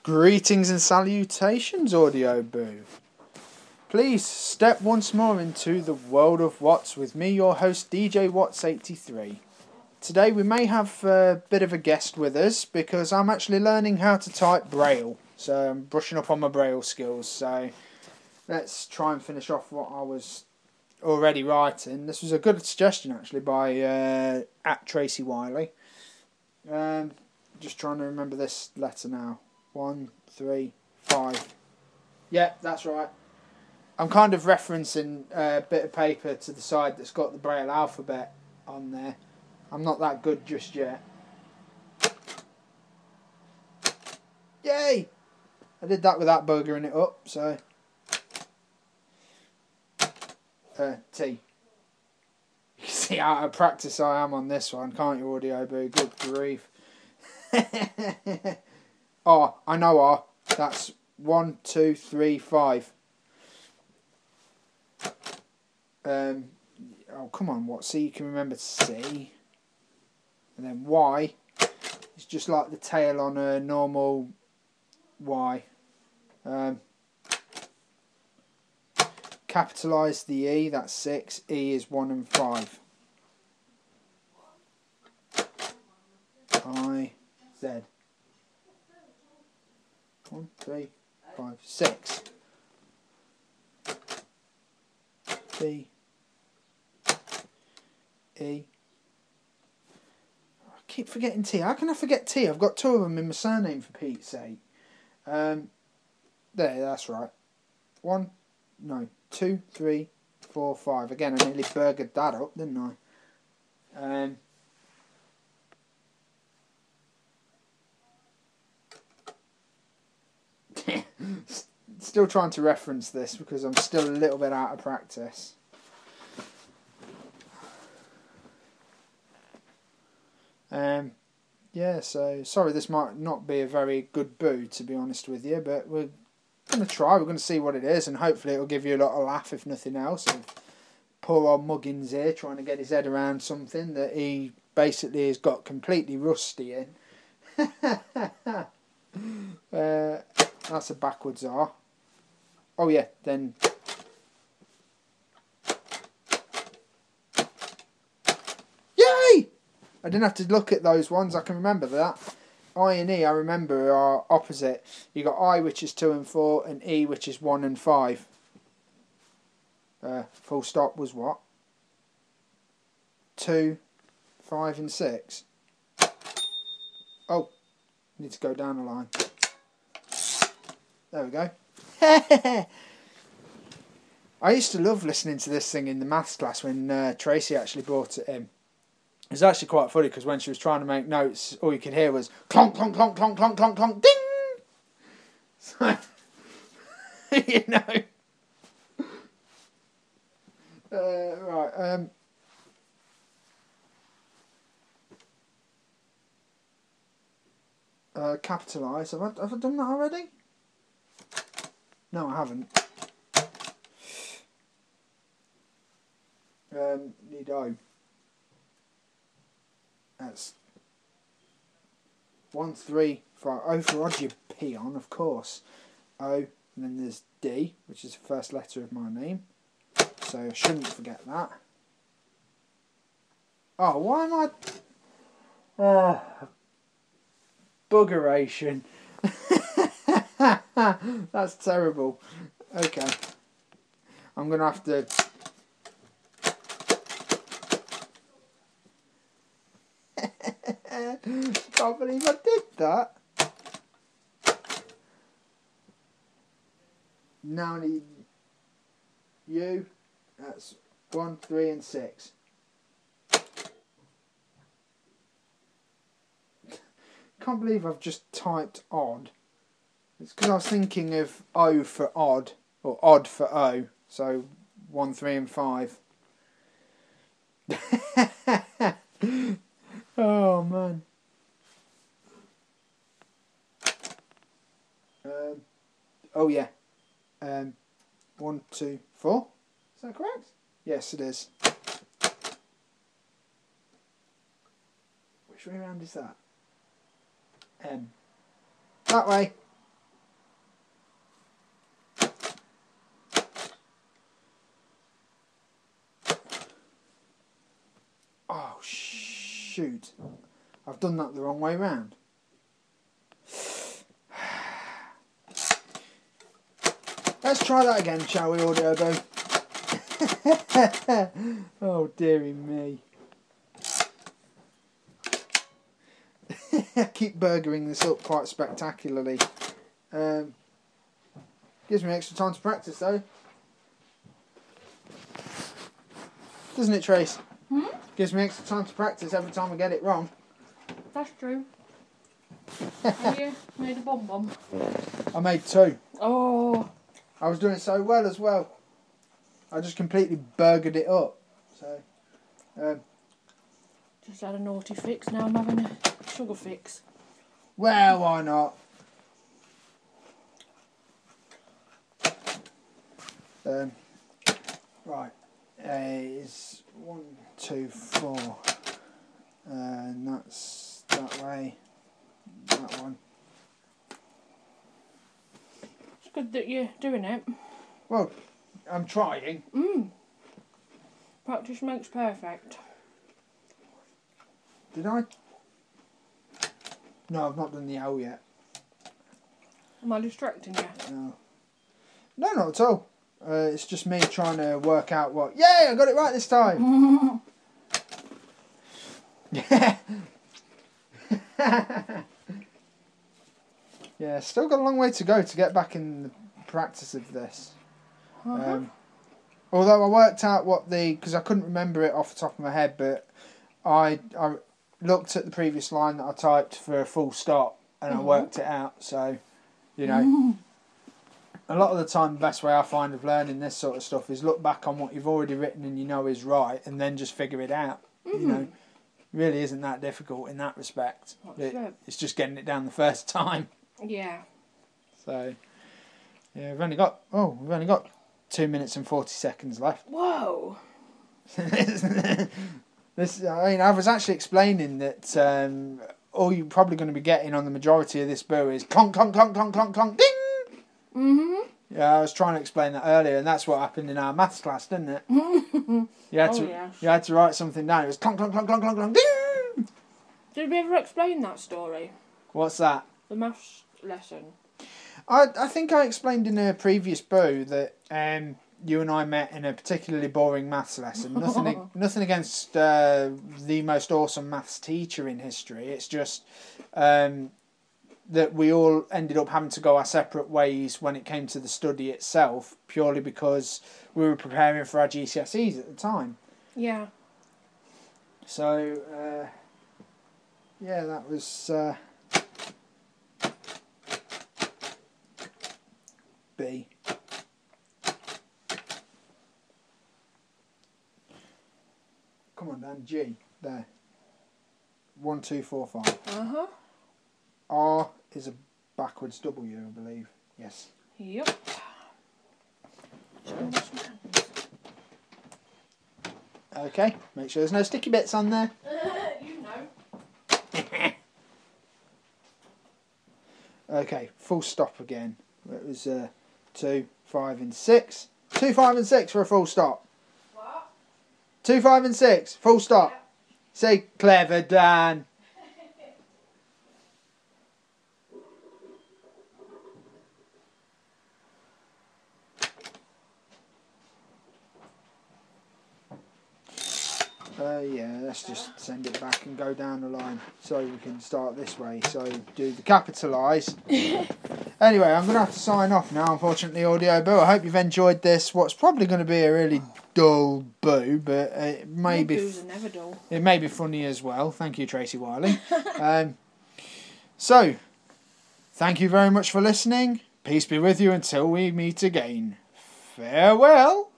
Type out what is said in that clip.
Greetings and salutations, Audio Boo. Please step once more into the world of Watts with me, your host DJ Watts83. Today we may have a bit of a guest with us because I'm actually learning how to type Braille. So I'm brushing up on my Braille skills. So let's try and finish off what I was already writing. This was a good suggestion actually by at Tracy Wiley. Just trying to remember this letter now. 1, 3, 5. Yeah, that's right. I'm kind of referencing a bit of paper to the side that's got the Braille alphabet on there. I'm not that good just yet. Yay! I did that without buggering it up, so... T. You can see how out of practice I am on this one, can't you, Audio Boo? Good grief. R. I know R. That's 1, 2, 3, 5. Oh, come on, what? C, you can remember C. And then Y is just like the tail on a normal Y. Capitalise the E, that's 6. E is 1 and 5. I, Z. 1, 3, 5, 6. B, E. I keep forgetting T. How can I forget T? I've got 2 of them in my surname, for Pete's sake. There, that's right. 1, no, 2, 3, 4, 5. Again, I nearly burgered that up, didn't I? Still trying to reference this because I'm still a little bit out of practice. Yeah, so sorry this might not be a very good boo, to be honest with you, but we're going to try. We're going to see what it is, and hopefully it'll give you a lot of laugh, if nothing else, of poor old Muggins here trying to get his head around something that he basically has got completely rusty in. That's a backwards R. Oh yeah, then... Yay! I didn't have to look at those ones, I can remember that. I and E, I remember, are opposite. You got I, which is 2 and 4, and E, which is 1 and 5. Full stop was what? 2, 5 and 6. Oh, need to go down a line. There we go. I used to love listening to this thing in the maths class when Tracy actually brought it in. It was actually quite funny because when she was trying to make notes, all you could hear was clonk, clonk, clonk, clonk, clonk, clonk, clonk, ding! So, you know. Right. Capitalise. Have I done that already? No, I haven't. Need O. That's 1, 3, 5. O for odd, you peon, of course. O, and then there's D, which is the first letter of my name. So I shouldn't forget that. Oh, why am I... buggeration. That's terrible. Okay. I'm going to have to... Can't believe I did that. Now I need U. That's 1, 3 and 6. Can't believe I've just typed odd. It's because I was thinking of O for odd, or odd for O. So 1, 3 and 5. Oh man. Oh yeah. 1, 2, 4. Is that correct? Yes, it is. Which way around is that? That way. shoot. I've done that the wrong way round. Let's try that again, shall we, Audio Boo? Oh, dearie me. I keep burgering this up quite spectacularly. Gives me extra time to practice, though. Doesn't it, Trace? Gives me extra time to practice every time I get it wrong. That's true. Have you made a bomb? I made 2. Oh. I was doing so well as well. I just completely burgered it up. So, Just had a naughty fix, now I'm having a sugar fix. well, why not? Right. Is 1, 2, 4. And that's that way. That one. It's good that you're doing it. Well, I'm trying. Practice makes perfect. Did I? No, I've not done the L yet. Am I distracting you? No. No, not at all. It's just me trying to work out what... Yay, I got it right this time! Yeah. Yeah, still got a long way to go to get back in the practice of this. Although I worked out what because I couldn't remember it off the top of my head, but I looked at the previous line that I typed for a full stop and I worked it out. So, you know, a lot of the time the best way I find of learning this sort of stuff is look back on what you've already written and you know is right and then just figure it out. You know, it really isn't that difficult in that respect. It's just getting it down the first time. Yeah. So, yeah, we've only got 2 minutes and 40 seconds left. Whoa. I was actually explaining that all you're probably going to be getting on the majority of this boo is clonk, clonk, clonk, clonk, clonk, clonk, ding! Yeah, I was trying to explain that earlier, and that's what happened in our maths class, didn't it? You had to write something down. It was clonk, clonk, clonk, clonk, clonk, clonk, ding! Did we ever explain that story? What's that? The maths lesson. I think I explained in a previous boo that you and I met in a particularly boring maths lesson. Nothing against the most awesome maths teacher in history. It's just that we all ended up having to go our separate ways when it came to the study itself, purely because we were preparing for our GCSEs at the time. Yeah. So, yeah, that was... B. Come on, Dan. G. There. 1, 2, 4, 5. R is a backwards W, I believe. Yes. Yep. Okay. Make sure there's no sticky bits on there. You know. Okay. Full stop again. It was 2, 5, and 6. 2, 5, and 6 for a full stop. What? 2, 5, and 6. Full stop. Yeah. Say clever, Dan. Yeah, let's just send it back and go down the line so we can start this way. So do the capitalise. Anyway, I'm going to have to sign off now, unfortunately, Audio Boo. I hope you've enjoyed this. What's probably going to be a really dull boo, but it may Boos are never dull. It may be funny as well. Thank you, Tracy Wiley. So, thank you very much for listening. Peace be with you until we meet again. Farewell.